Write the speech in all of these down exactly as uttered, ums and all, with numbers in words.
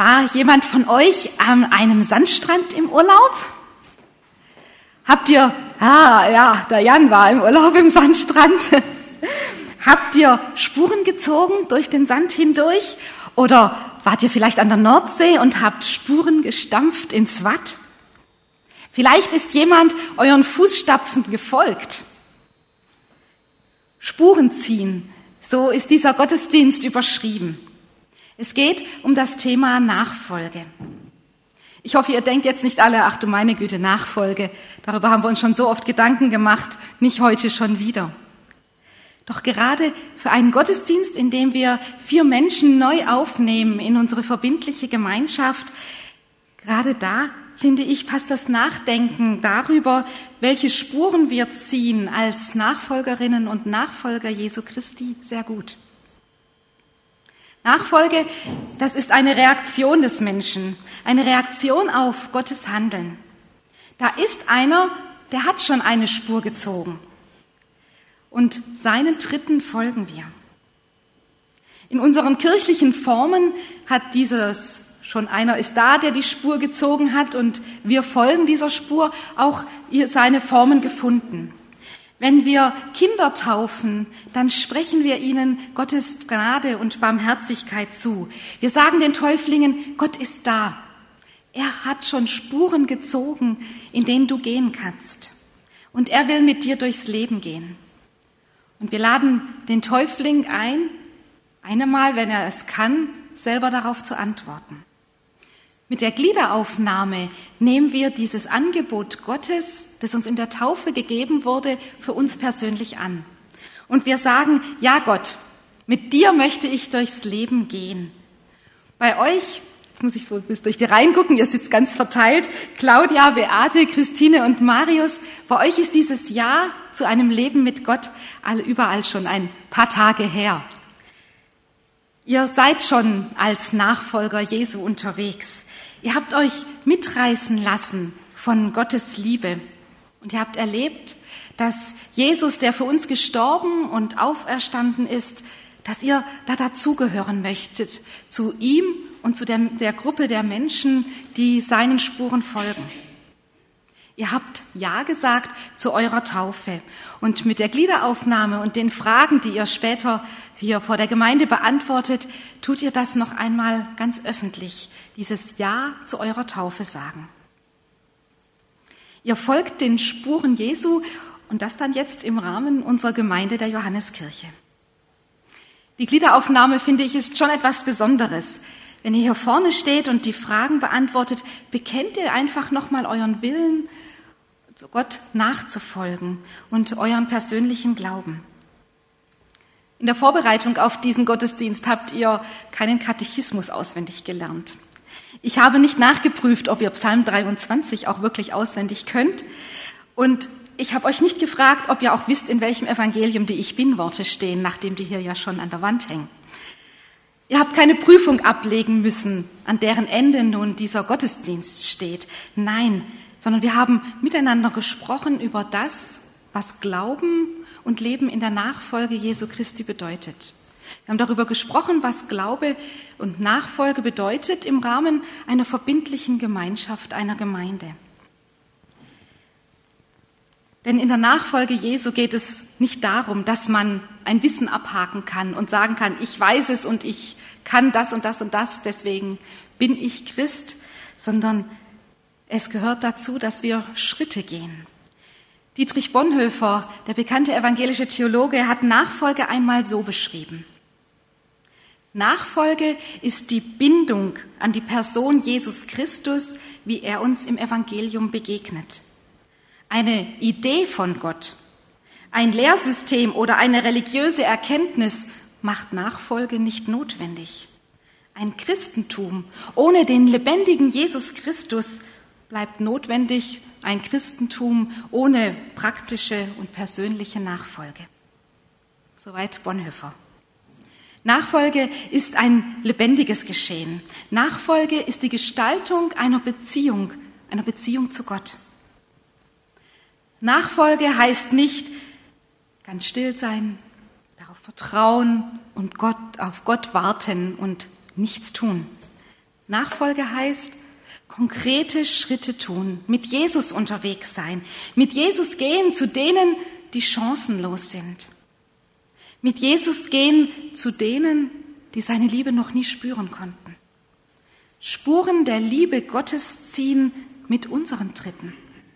War jemand von euch an einem Sandstrand im Urlaub? Habt ihr, ah ja, der Jan war im Urlaub im Sandstrand. Habt ihr Spuren gezogen durch den Sand hindurch? Oder wart ihr vielleicht an der Nordsee und habt Spuren gestampft ins Watt? Vielleicht ist jemand euren Fußstapfen gefolgt. Spuren ziehen, so ist dieser Gottesdienst überschrieben. Es geht um das Thema Nachfolge. Ich hoffe, ihr denkt jetzt nicht alle, ach du meine Güte, Nachfolge. Darüber haben wir uns schon so oft Gedanken gemacht, nicht heute schon wieder. Doch gerade für einen Gottesdienst, in dem wir vier Menschen neu aufnehmen in unsere verbindliche Gemeinschaft, gerade da, finde ich, passt das Nachdenken darüber, welche Spuren wir ziehen als Nachfolgerinnen und Nachfolger Jesu Christi, sehr gut. Nachfolge, das ist eine Reaktion des Menschen, eine Reaktion auf Gottes Handeln. Da ist einer, der hat schon eine Spur gezogen und seinen Tritten folgen wir. In unseren kirchlichen Formen hat dieses schon einer ist da, der die Spur gezogen hat und wir folgen dieser Spur, auch seine Formen gefunden. Wenn wir Kinder taufen, dann sprechen wir ihnen Gottes Gnade und Barmherzigkeit zu. Wir sagen den Täuflingen, Gott ist da. Er hat schon Spuren gezogen, in denen du gehen kannst. Und er will mit dir durchs Leben gehen. Und wir laden den Täufling ein, einmal, wenn er es kann, selber darauf zu antworten. Mit der Gliederaufnahme nehmen wir dieses Angebot Gottes, das uns in der Taufe gegeben wurde, für uns persönlich an. Und wir sagen, ja Gott, mit dir möchte ich durchs Leben gehen. Bei euch, jetzt muss ich so bis durch die Reihen gucken, ihr sitzt ganz verteilt, Claudia, Beate, Christine und Marius, bei euch ist dieses Ja zu einem Leben mit Gott alle überall schon ein paar Tage her. Ihr seid schon als Nachfolger Jesu unterwegs. Ihr habt euch mitreißen lassen von Gottes Liebe und ihr habt erlebt, dass Jesus, der für uns gestorben und auferstanden ist, dass ihr da dazugehören möchtet, zu ihm und zu der, der Gruppe der Menschen, die seinen Spuren folgen. Ihr habt Ja gesagt zu eurer Taufe und mit der Gliederaufnahme und den Fragen, die ihr später hier vor der Gemeinde beantwortet, tut ihr das noch einmal ganz öffentlich, dieses Ja zu eurer Taufe sagen. Ihr folgt den Spuren Jesu und das dann jetzt im Rahmen unserer Gemeinde der Johanneskirche. Die Gliederaufnahme, finde ich, ist schon etwas Besonderes. Wenn ihr hier vorne steht und die Fragen beantwortet, bekennt ihr einfach nochmal euren Willen, Gott nachzufolgen und euren persönlichen Glauben. In der Vorbereitung auf diesen Gottesdienst habt ihr keinen Katechismus auswendig gelernt. Ich habe nicht nachgeprüft, ob ihr Psalm dreiundzwanzig auch wirklich auswendig könnt. Und ich habe euch nicht gefragt, ob ihr auch wisst, in welchem Evangelium die Ich Bin-Worte stehen, nachdem die hier ja schon an der Wand hängen. Ihr habt keine Prüfung ablegen müssen, an deren Ende nun dieser Gottesdienst steht. Nein, sondern wir haben miteinander gesprochen über das, was Glauben und Leben in der Nachfolge Jesu Christi bedeutet. Wir haben darüber gesprochen, was Glaube und Nachfolge bedeutet im Rahmen einer verbindlichen Gemeinschaft, einer Gemeinde. Denn in der Nachfolge Jesu geht es nicht darum, dass man ein Wissen abhaken kann und sagen kann, ich weiß es und ich kann das und das und das, deswegen bin ich Christ, sondern es gehört dazu, dass wir Schritte gehen. Dietrich Bonhoeffer, der bekannte evangelische Theologe, hat Nachfolge einmal so beschrieben. Nachfolge ist die Bindung an die Person Jesus Christus, wie er uns im Evangelium begegnet. Eine Idee von Gott, ein Lehrsystem oder eine religiöse Erkenntnis macht Nachfolge nicht notwendig. Ein Christentum ohne den lebendigen Jesus Christus bleibt notwendig, ein Christentum ohne praktische und persönliche Nachfolge. Soweit Bonhoeffer. Nachfolge ist ein lebendiges Geschehen. Nachfolge ist die Gestaltung einer Beziehung, einer Beziehung zu Gott. Nachfolge heißt nicht ganz still sein, darauf vertrauen und Gott, auf Gott warten und nichts tun. Nachfolge heißt, konkrete Schritte tun, mit Jesus unterwegs sein, mit Jesus gehen zu denen, die chancenlos sind. Mit Jesus gehen zu denen, die seine Liebe noch nie spüren konnten. Spuren der Liebe Gottes ziehen mit unseren Tritten.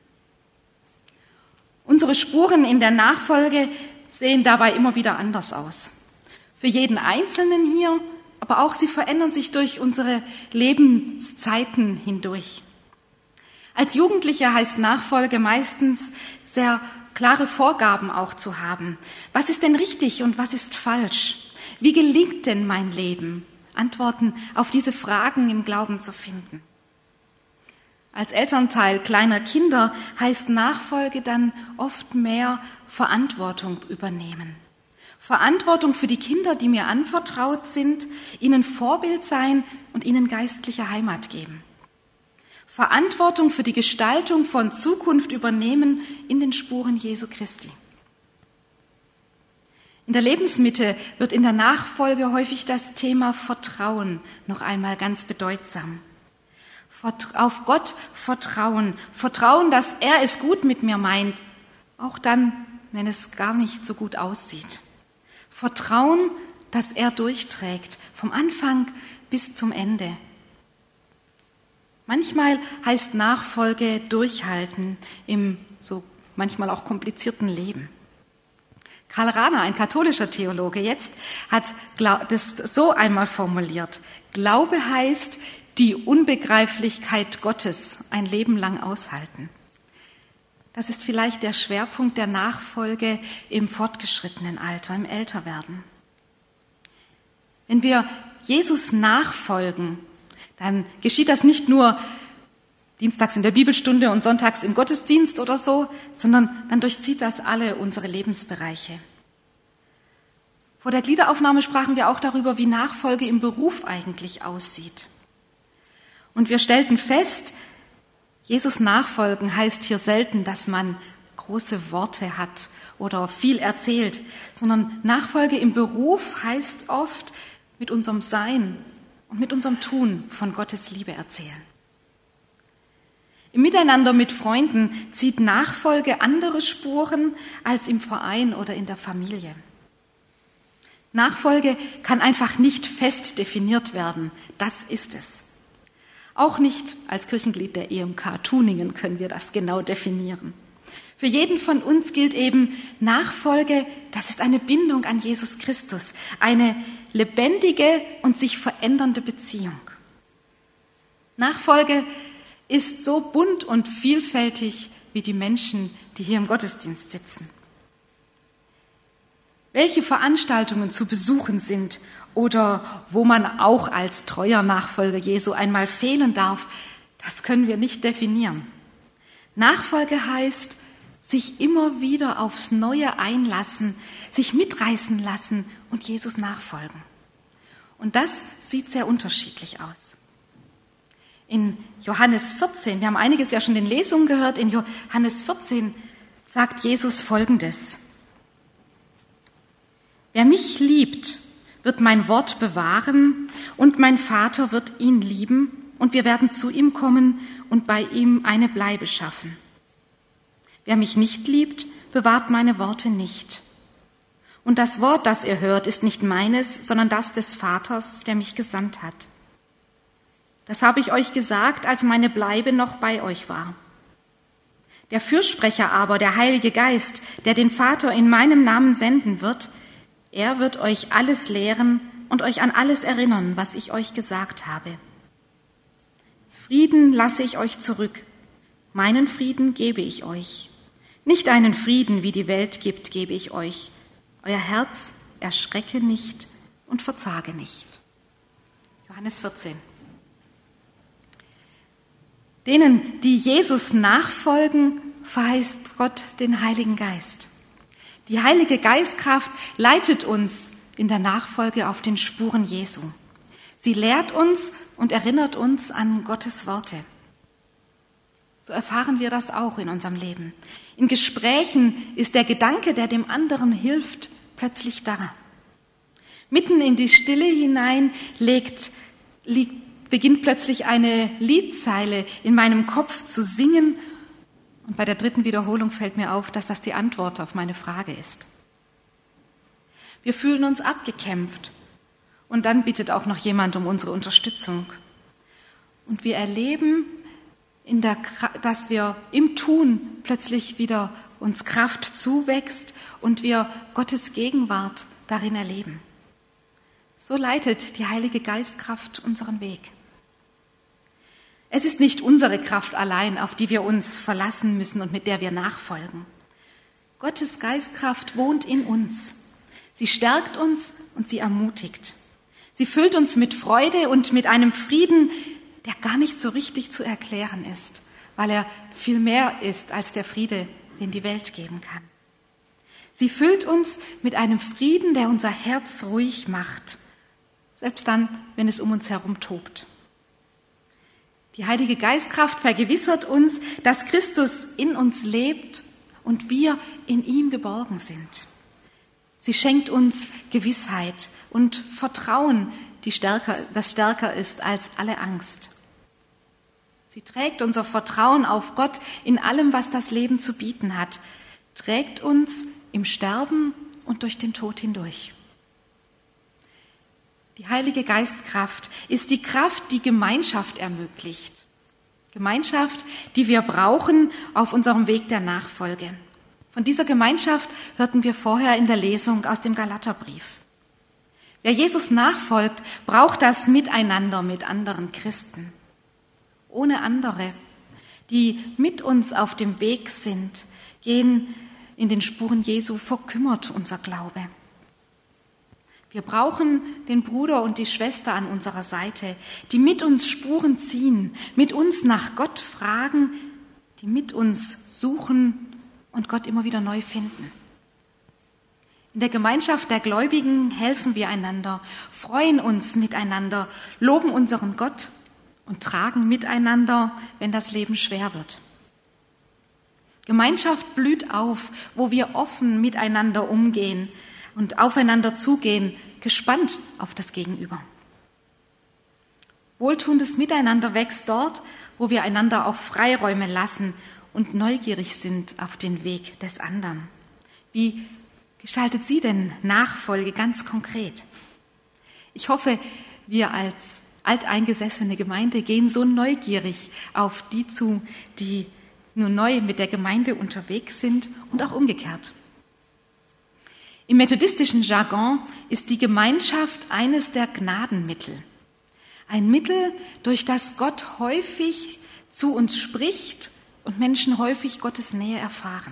Unsere Spuren in der Nachfolge sehen dabei immer wieder anders aus. Für jeden Einzelnen hier, aber auch sie verändern sich durch unsere Lebenszeiten hindurch. Als Jugendlicher heißt Nachfolge meistens sehr klare Vorgaben auch zu haben. Was ist denn richtig und was ist falsch? Wie gelingt denn mein Leben? Antworten auf diese Fragen im Glauben zu finden. Als Elternteil kleiner Kinder heißt Nachfolge dann oft mehr Verantwortung übernehmen. Verantwortung für die Kinder, die mir anvertraut sind, ihnen Vorbild sein und ihnen geistliche Heimat geben. Verantwortung für die Gestaltung von Zukunft übernehmen in den Spuren Jesu Christi. In der Lebensmitte wird in der Nachfolge häufig das Thema Vertrauen noch einmal ganz bedeutsam. Auf Gott vertrauen, vertrauen, dass er es gut mit mir meint, auch dann, wenn es gar nicht so gut aussieht. Vertrauen, dass er durchträgt, vom Anfang bis zum Ende. Manchmal heißt Nachfolge durchhalten im so manchmal auch komplizierten Leben. Karl Rahner, ein katholischer Theologe, jetzt hat das so einmal formuliert: Glaube heißt, die Unbegreiflichkeit Gottes ein Leben lang aushalten. Das ist vielleicht der Schwerpunkt der Nachfolge im fortgeschrittenen Alter, im Älterwerden. Wenn wir Jesus nachfolgen, dann geschieht das nicht nur dienstags in der Bibelstunde und sonntags im Gottesdienst oder so, sondern dann durchzieht das alle unsere Lebensbereiche. Vor der Gliederaufnahme sprachen wir auch darüber, wie Nachfolge im Beruf eigentlich aussieht. Und wir stellten fest, Jesus nachfolgen heißt hier selten, dass man große Worte hat oder viel erzählt, sondern Nachfolge im Beruf heißt oft mit unserem Sein und mit unserem Tun von Gottes Liebe erzählen. Im Miteinander mit Freunden zieht Nachfolge andere Spuren als im Verein oder in der Familie. Nachfolge kann einfach nicht fest definiert werden. Das ist es. Auch nicht als Kirchenglied der E M K Tuningen können wir das genau definieren. Für jeden von uns gilt eben, Nachfolge, das ist eine Bindung an Jesus Christus, eine lebendige und sich verändernde Beziehung. Nachfolge ist so bunt und vielfältig wie die Menschen, die hier im Gottesdienst sitzen. Welche Veranstaltungen zu besuchen sind oder wo man auch als treuer Nachfolger Jesu einmal fehlen darf, das können wir nicht definieren. Nachfolge heißt, sich immer wieder aufs Neue einlassen, sich mitreißen lassen und Jesus nachfolgen. Und das sieht sehr unterschiedlich aus. In Johannes vierzehn, wir haben einiges ja schon in den Lesungen gehört, in Johannes vierzehn sagt Jesus Folgendes: Wer mich liebt, wird mein Wort bewahren und mein Vater wird ihn lieben und wir werden zu ihm kommen und bei ihm eine Bleibe schaffen. Wer mich nicht liebt, bewahrt meine Worte nicht. Und das Wort, das ihr hört, ist nicht meines, sondern das des Vaters, der mich gesandt hat. Das habe ich euch gesagt, als meine Bleibe noch bei euch war. Der Fürsprecher aber, der Heilige Geist, der den Vater in meinem Namen senden wird, er wird euch alles lehren und euch an alles erinnern, was ich euch gesagt habe. Frieden lasse ich euch zurück, meinen Frieden gebe ich euch. Nicht einen Frieden, wie die Welt gibt, gebe ich euch. Euer Herz erschrecke nicht und verzage nicht. Johannes vierzehn. Denen, die Jesus nachfolgen, verheißt Gott den Heiligen Geist. Die Heilige Geistkraft leitet uns in der Nachfolge auf den Spuren Jesu. Sie lehrt uns und erinnert uns an Gottes Worte. So erfahren wir das auch in unserem Leben. In Gesprächen ist der Gedanke, der dem anderen hilft, plötzlich da. Mitten in die Stille hinein legt, liegt beginnt plötzlich eine Liedzeile in meinem Kopf zu singen. Und bei der dritten Wiederholung fällt mir auf, dass das die Antwort auf meine Frage ist. Wir fühlen uns abgekämpft. Und dann bittet auch noch jemand um unsere Unterstützung. Und wir erleben, in der, dass wir im Tun plötzlich wieder uns Kraft zuwächst und wir Gottes Gegenwart darin erleben. So leitet die Heilige Geistkraft unseren Weg. Es ist nicht unsere Kraft allein, auf die wir uns verlassen müssen und mit der wir nachfolgen. Gottes Geistkraft wohnt in uns. Sie stärkt uns und sie ermutigt. Sie füllt uns mit Freude und mit einem Frieden, der gar nicht so richtig zu erklären ist, weil er viel mehr ist als der Friede, den die Welt geben kann. Sie füllt uns mit einem Frieden, der unser Herz ruhig macht, selbst dann, wenn es um uns herum tobt. Die Heilige Geistkraft vergewissert uns, dass Christus in uns lebt und wir in ihm geborgen sind. Sie schenkt uns Gewissheit und Vertrauen, die stärker, das stärker ist als alle Angst. Sie trägt unser Vertrauen auf Gott in allem, was das Leben zu bieten hat, trägt uns im Sterben und durch den Tod hindurch. Die Heilige Geistkraft ist die Kraft, die Gemeinschaft ermöglicht. Gemeinschaft, die wir brauchen auf unserem Weg der Nachfolge. Von dieser Gemeinschaft hörten wir vorher in der Lesung aus dem Galaterbrief. Wer Jesus nachfolgt, braucht das Miteinander mit anderen Christen. Ohne andere, die mit uns auf dem Weg sind, gehen in den Spuren Jesu verkümmert unser Glaube. Wir brauchen den Bruder und die Schwester an unserer Seite, die mit uns Spuren ziehen, mit uns nach Gott fragen, die mit uns suchen und Gott immer wieder neu finden. In der Gemeinschaft der Gläubigen helfen wir einander, freuen uns miteinander, loben unseren Gott und tragen miteinander, wenn das Leben schwer wird. Gemeinschaft blüht auf, wo wir offen miteinander umgehen und aufeinander zugehen, gespannt auf das Gegenüber. Wohltuendes Miteinander wächst dort, wo wir einander auch Freiräume lassen und neugierig sind auf den Weg des anderen. Wie gestaltet sie denn Nachfolge ganz konkret? Ich hoffe, wir als alteingesessene Gemeinde gehen so neugierig auf die zu, die nur neu mit der Gemeinde unterwegs sind und auch umgekehrt. Im methodistischen Jargon ist die Gemeinschaft eines der Gnadenmittel. Ein Mittel, durch das Gott häufig zu uns spricht und Menschen häufig Gottes Nähe erfahren.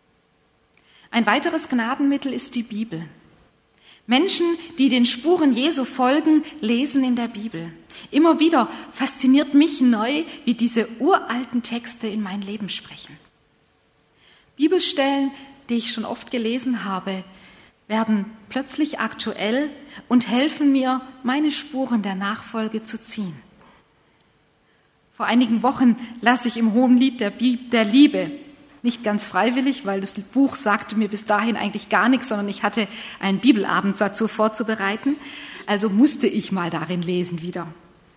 Ein weiteres Gnadenmittel ist die Bibel. Menschen, die den Spuren Jesu folgen, lesen in der Bibel. Immer wieder fasziniert mich neu, wie diese uralten Texte in mein Leben sprechen. Bibelstellen, die ich schon oft gelesen habe, werden plötzlich aktuell und helfen mir, meine Spuren der Nachfolge zu ziehen. Vor einigen Wochen las ich im Hohenlied der, Bib- der Liebe, nicht ganz freiwillig, weil das Buch sagte mir bis dahin eigentlich gar nichts, sondern ich hatte einen Bibelabend dazu vorzubereiten, also musste ich mal darin lesen wieder.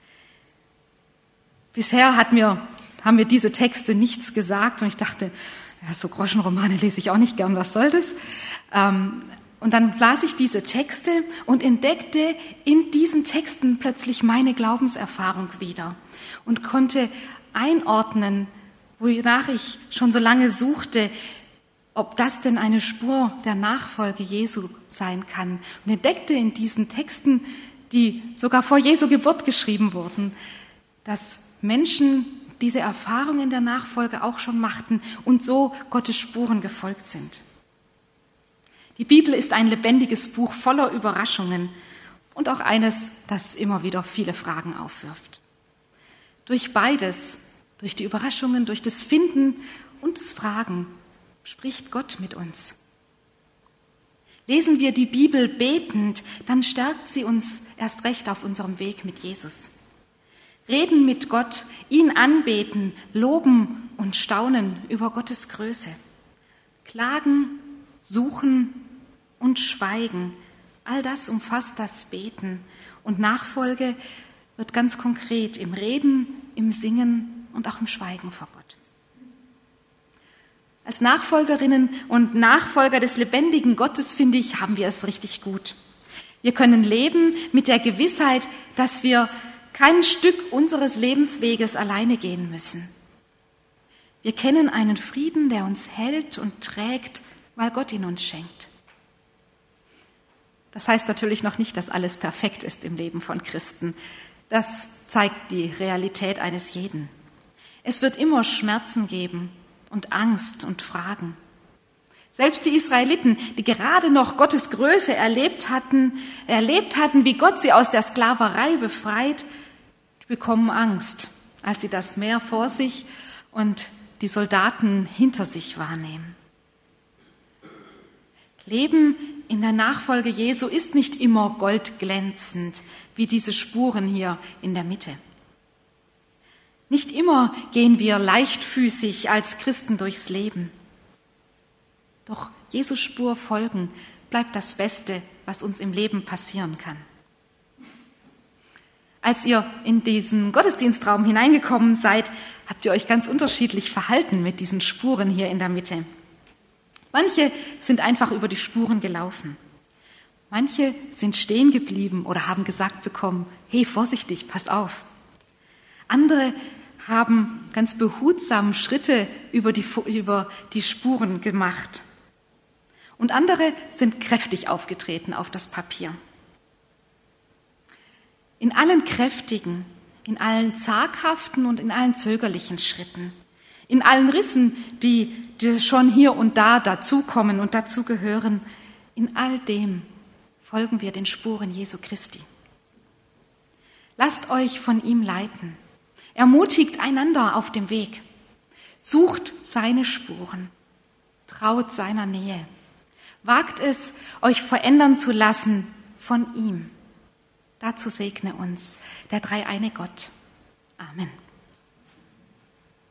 Bisher hat mir, haben mir diese Texte nichts gesagt und ich dachte, ja, so Groschenromane lese ich auch nicht gern, was soll das? Ähm, Und dann las ich diese Texte und entdeckte in diesen Texten plötzlich meine Glaubenserfahrung wieder und konnte einordnen, wonach ich schon so lange suchte, ob das denn eine Spur der Nachfolge Jesu sein kann. Und entdeckte in diesen Texten, die sogar vor Jesu Geburt geschrieben wurden, dass Menschen diese Erfahrung in der Nachfolge auch schon machten und so Gottes Spuren gefolgt sind. Die Bibel ist ein lebendiges Buch voller Überraschungen und auch eines, das immer wieder viele Fragen aufwirft. Durch beides, durch die Überraschungen, durch das Finden und das Fragen, spricht Gott mit uns. Lesen wir die Bibel betend, dann stärkt sie uns erst recht auf unserem Weg mit Jesus. Reden mit Gott, ihn anbeten, loben und staunen über Gottes Größe. Klagen, suchen und schweigen, all das umfasst das Beten und Nachfolge wird ganz konkret im Reden, im Singen und auch im Schweigen vor Gott. Als Nachfolgerinnen und Nachfolger des lebendigen Gottes, finde ich, haben wir es richtig gut. Wir können leben mit der Gewissheit, dass wir kein Stück unseres Lebensweges alleine gehen müssen. Wir kennen einen Frieden, der uns hält und trägt, weil Gott ihn uns schenkt. Das heißt natürlich noch nicht, dass alles perfekt ist im Leben von Christen. Das zeigt die Realität eines jeden. Es wird immer Schmerzen geben und Angst und Fragen. Selbst die Israeliten, die gerade noch Gottes Größe erlebt hatten, erlebt hatten, wie Gott sie aus der Sklaverei befreit, bekommen Angst, als sie das Meer vor sich und die Soldaten hinter sich wahrnehmen. Leben in der Nachfolge Jesu ist nicht immer goldglänzend, wie diese Spuren hier in der Mitte. Nicht immer gehen wir leichtfüßig als Christen durchs Leben. Doch Jesu Spur folgen bleibt das Beste, was uns im Leben passieren kann. Als ihr in diesen Gottesdienstraum hineingekommen seid, habt ihr euch ganz unterschiedlich verhalten mit diesen Spuren hier in der Mitte. Manche sind einfach über die Spuren gelaufen. Manche sind stehen geblieben oder haben gesagt bekommen, hey, vorsichtig, pass auf. Andere haben ganz behutsam Schritte über die, über die Spuren gemacht. Und andere sind kräftig aufgetreten auf das Papier. In allen kräftigen, in allen zaghaften und in allen zögerlichen Schritten, in allen Rissen, die, die schon hier und da dazukommen und dazugehören, in all dem folgen wir den Spuren Jesu Christi. Lasst euch von ihm leiten. Ermutigt einander auf dem Weg. Sucht seine Spuren. Traut seiner Nähe. Wagt es, euch verändern zu lassen von ihm. Dazu segne uns der dreieine Gott. Amen.